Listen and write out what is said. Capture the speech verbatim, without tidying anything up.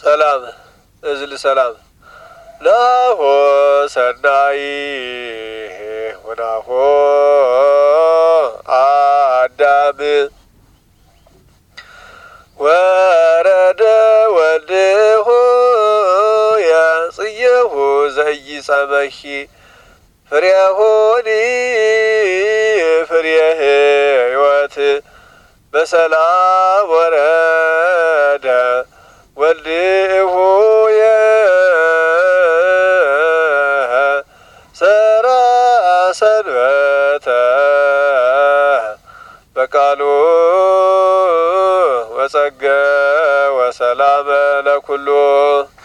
ሰላም እዝል ሰላም ናሆ ሰናይ ወናሆ አዳም ወረደ ወልሁ ያጽየሁ ዘይጸመሂ ፍሬሆኒ ፍሬ ሕይወት በሰላም ወረደ ወልሁ ሰራ ሰንበተ በቃሉ ወጸገ ወሰላመ ለኩሉ